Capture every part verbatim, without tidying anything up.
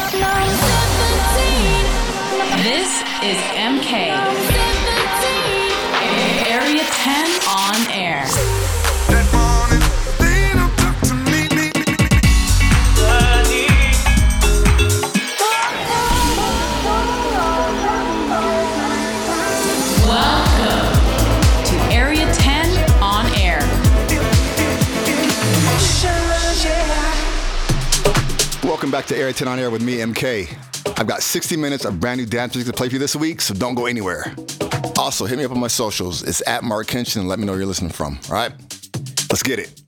This is M K. Area ten on air. Welcome to Area ten on air. Welcome back to Area ten on air with me, M K. I've got sixty minutes of brand new dance music to play for you this week, so don't go anywhere. Also, hit me up on my socials. It's at Mark Kenshin, and let me know where you're listening from. All right? Let's get it.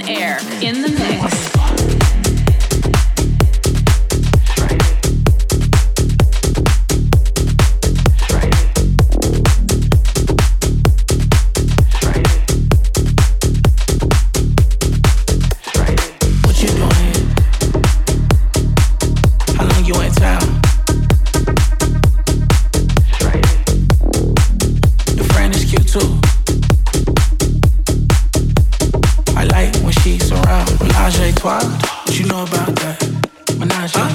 air, in the mix. What you know about that? Menage. Huh?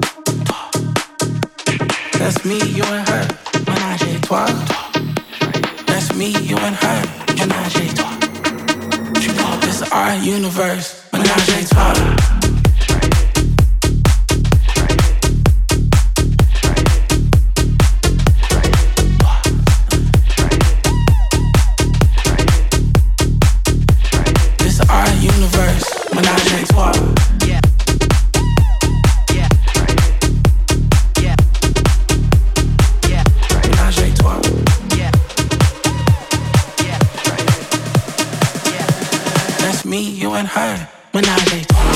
That's me, you and her. Menage a trois. That's me, you and her. Menage a trois. You know this is our universe. Menage a trois. Her, menage a trois.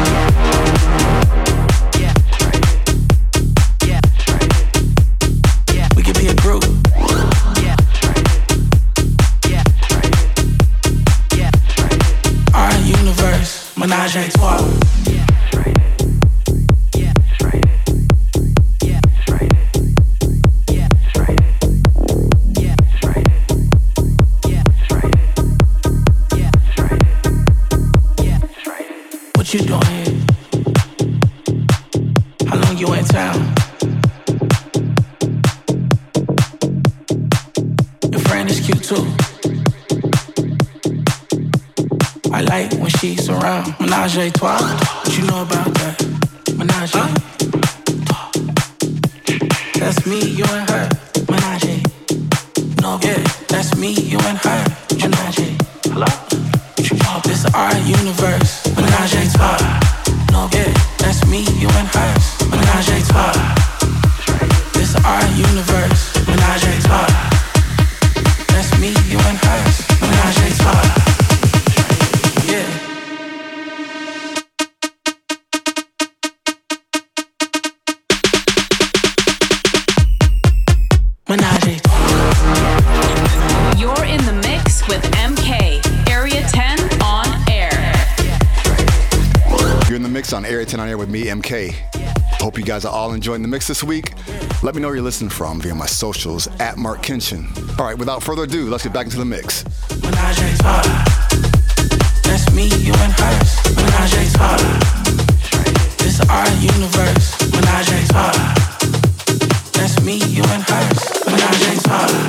Yeah. Yeah. Yeah. We could be a group. Yeah. Yeah. Yeah. Our universe, menage a trois. You doing here? How long you in town? Your friend is cute too. I like when she's around. Menage a trois. What you know about that? Menage. Huh? That's me, you and her. Menage. No, yeah, that's me, you and her. Menage. Hello? You know this is our universe. Menage a trois. No, yeah, that's me, you and her. Menage a trois. This is our universe. Menage a trois. That's me, you and her. Menage a trois. Yeah. Menage a trois. You're in the mix with M K, Area ten on air. You're in the mix on Area ten on air with me, M K. Hope you guys are all enjoying the mix this week. Let me know where you're listening from via my socials at Mark Kenshin. All right, without further ado, let's get back into the mix. Menage a trois. That's me, you and her. Menage a trois. This is our universe. Menage a trois. That's me, you and her. Menage a trois.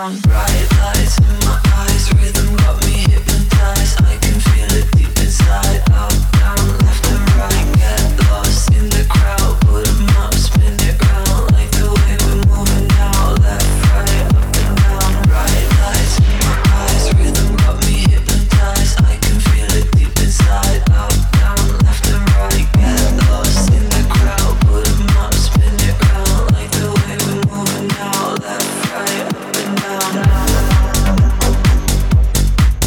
down. Bright lights in my eyes, rhythm got me hypnotized. I can feel it deep inside. Up, down, left and right. Get lost in the crowd. Put 'em up, spin it round. Like the way we're moving now. Left, right, up and down. Bright lights in my eyes, rhythm got me hypnotized. I can feel it deep inside. Up, down, left and right. Get lost in the crowd. Put 'em up, spin it round. Like the way we're moving now. Left, right, up and down.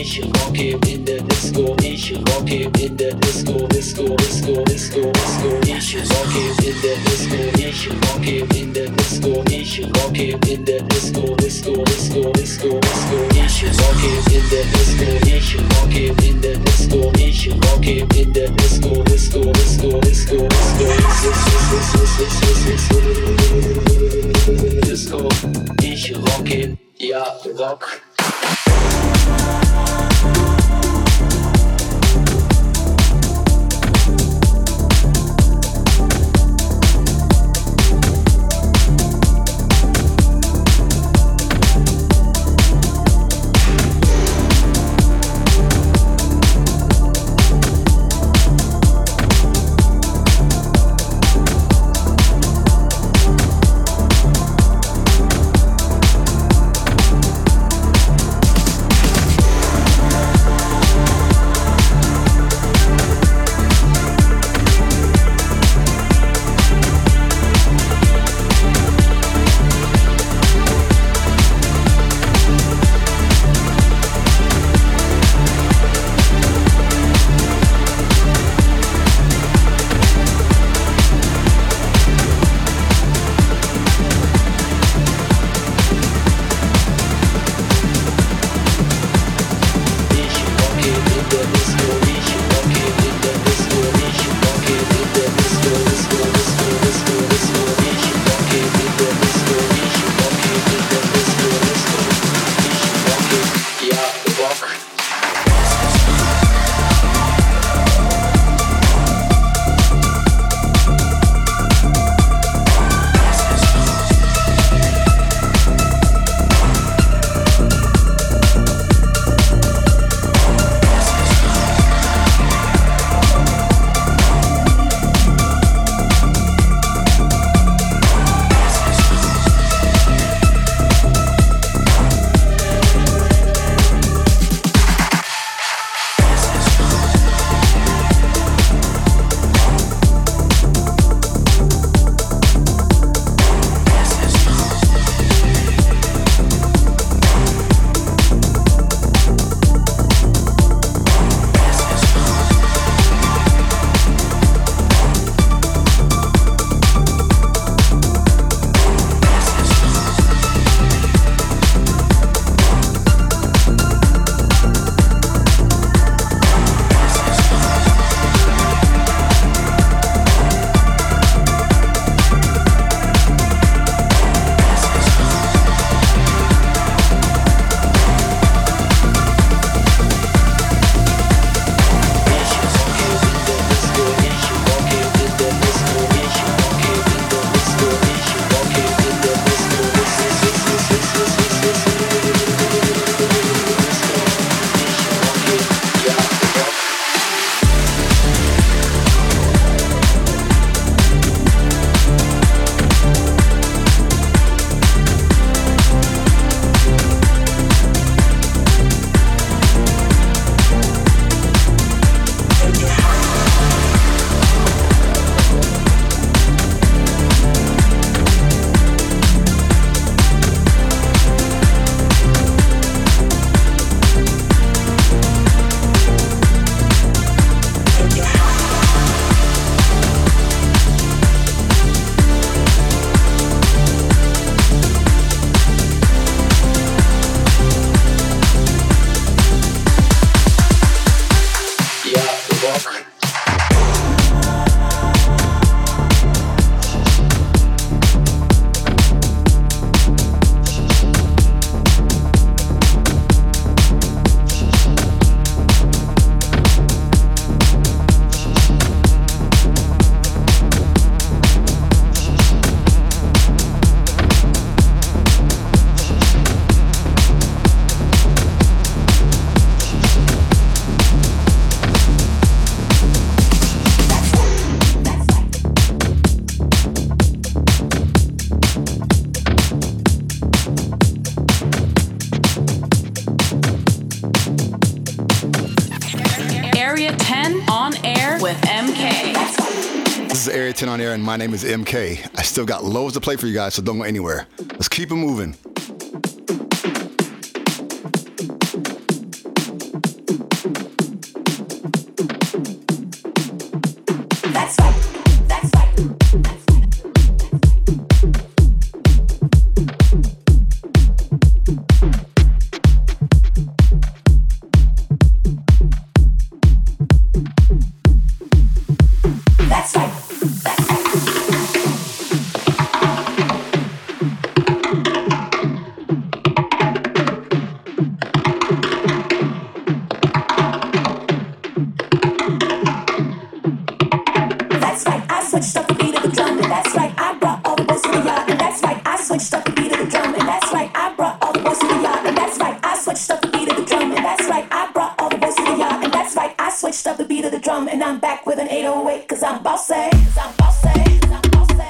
nation, rock it in the disco nation, rock it in the disco, disco, disco, disco, disco nation, rock it in the disco nation, rock it in the disco nation, rock it in the disco, disco, disco, disco, disco nation, rock it in the disco nation, rock it in the disco nation, rock it in the disco, disco, disco, disco, disco, disco nation, rock it, yeah, rock. Area ten on air, and my name is M K. I still got loads to play for you guys, so don't go anywhere. Let's keep it moving. switched up the beat of the drum and I'm back with an eight oh eight cause I'm bossy, cause I'm bossy, cause I'm bossy.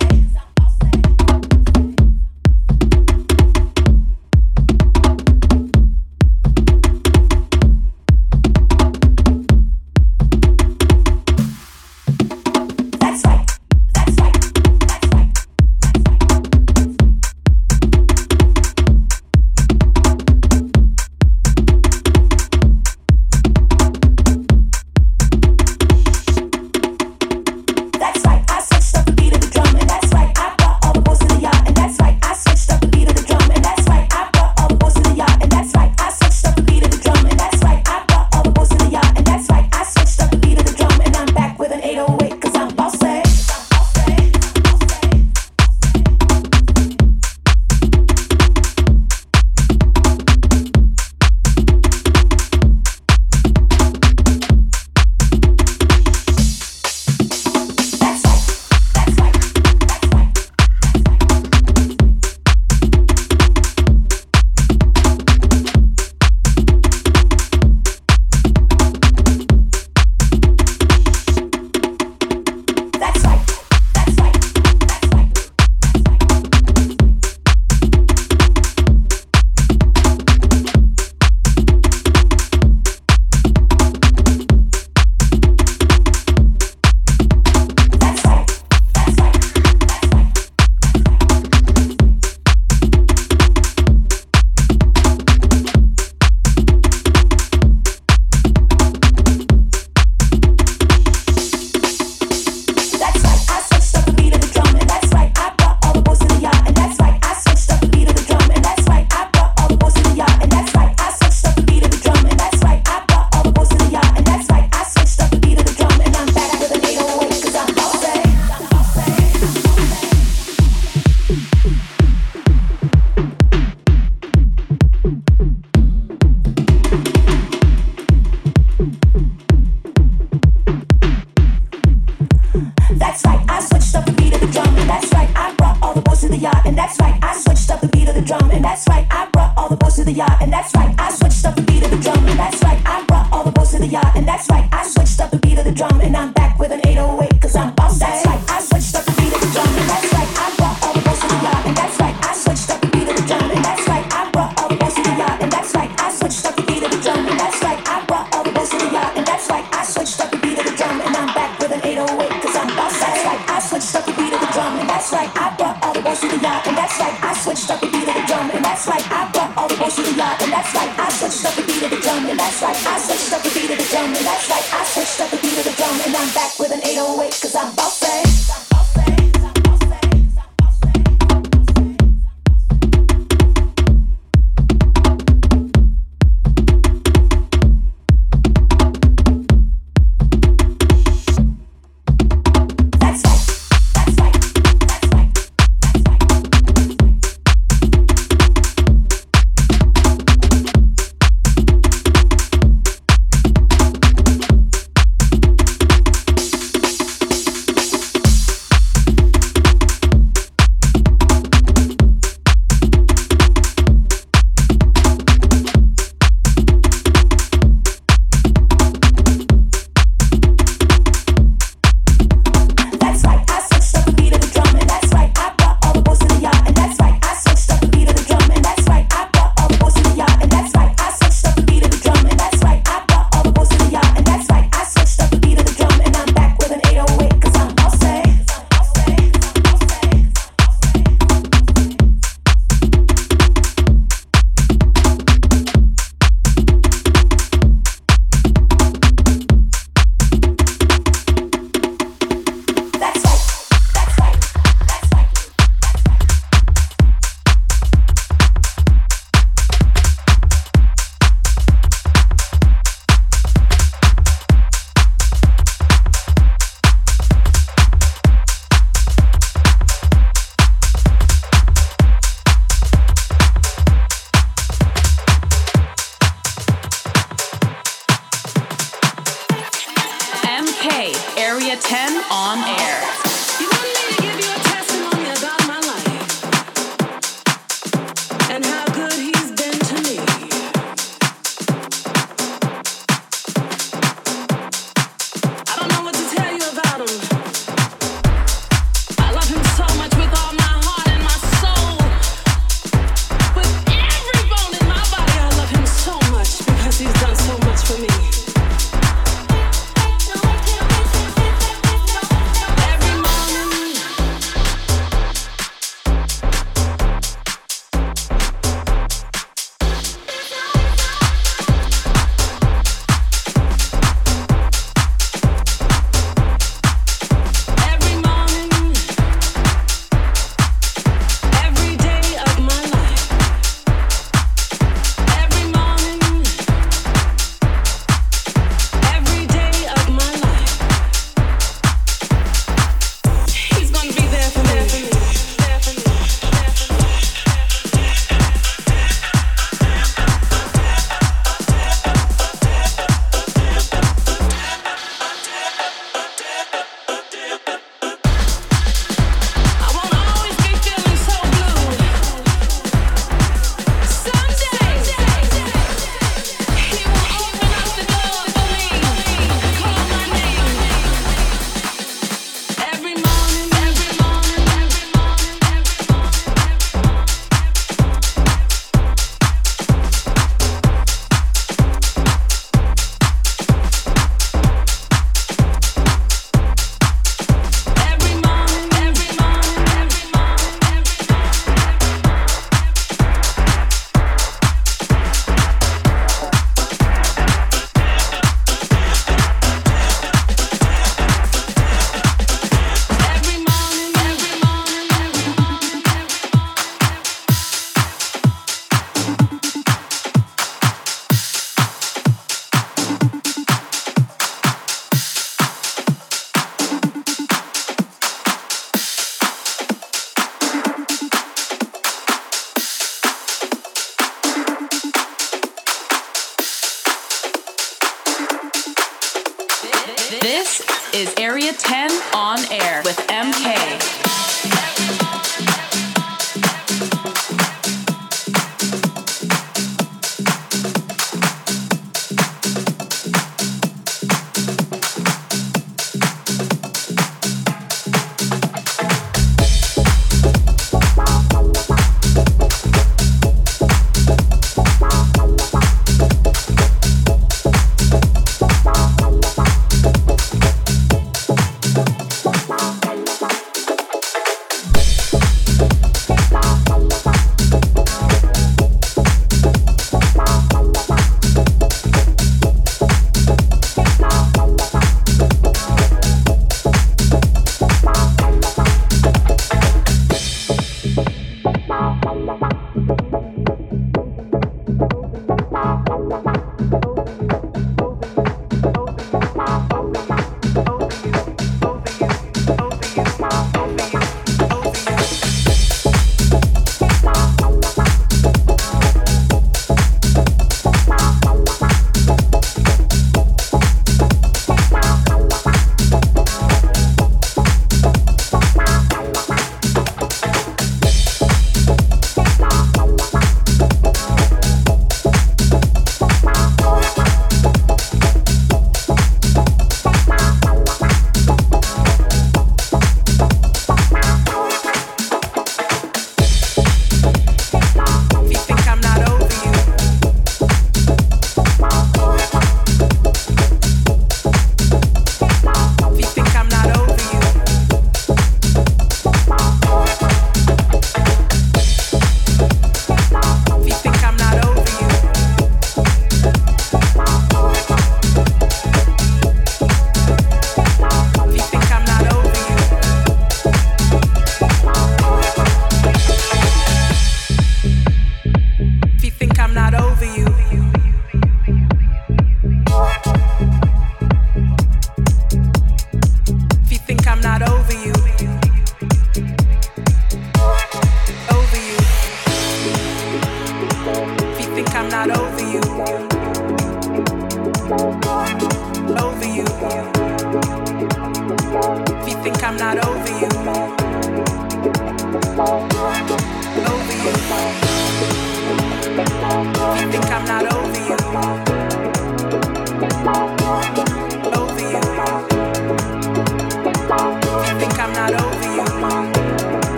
This is Area ten on air with M K.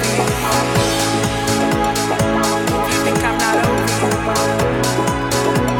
Over you.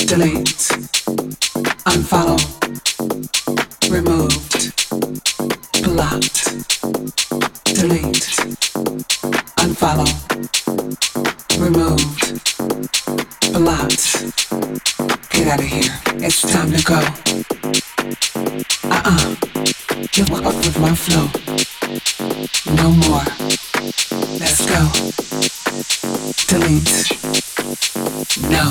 delete, unfollow, removed, blocked, delete, unfollow, removed, blocked. Get out of here, it's time to go. Uh-uh, get up with my flow. No more, let's go. Delete, no.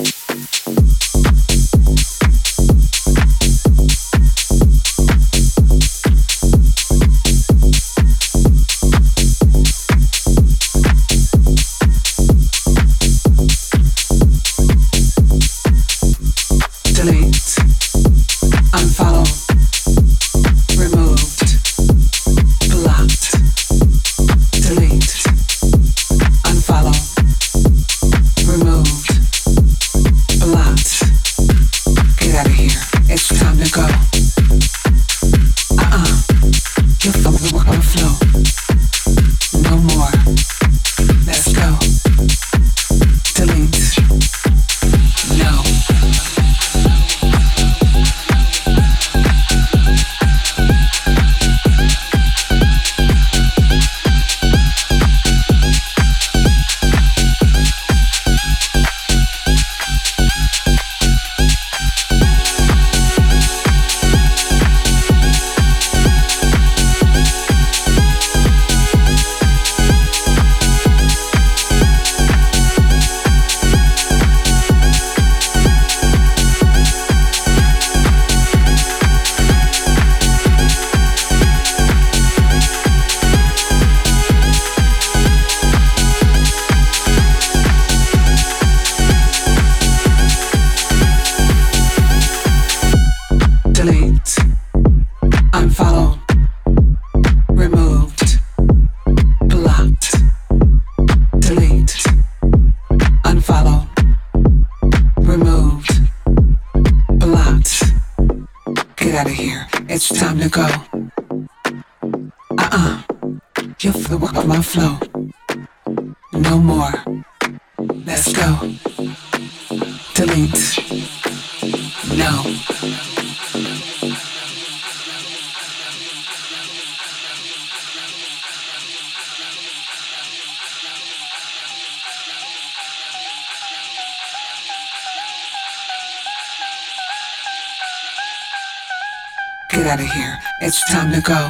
Get out of here, it's time to go.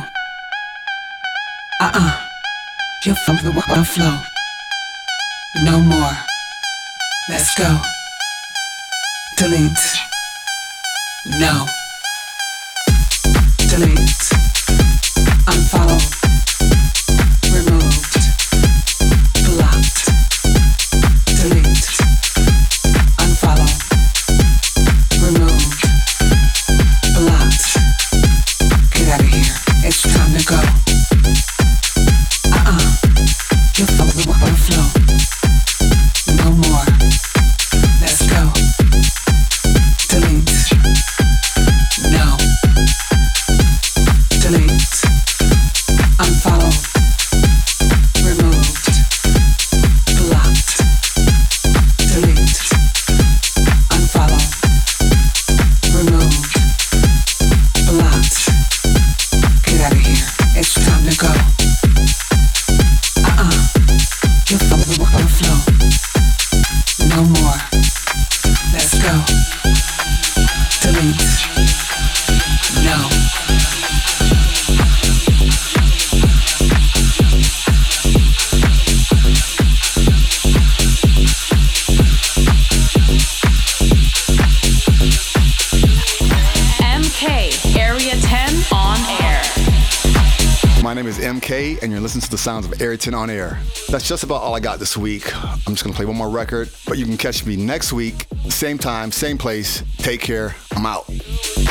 Uh-uh, you're from the wild flow. No more, let's go. Delete, no. Delete, unfollow, removed, blocked. Delete, unfollow, removed, blocked. Get out of here, it's time to go. Uh-uh, you're from the wild flow. No more, let's go. Delete, no. Delete, unfollow, removed, blocked. Delete, unfollow, removed, blocked. Get out of here, it's time to go. Uh-uh, you're from the wild flow. No more, let's go. Delete, no. M K, Area ten on air. My name is M K, and you're listening to the sounds of Area ten on air. That's just about all I got this week. I'm just going to play one more record, but you can catch me next week, same time, same place. Take care. I'm out.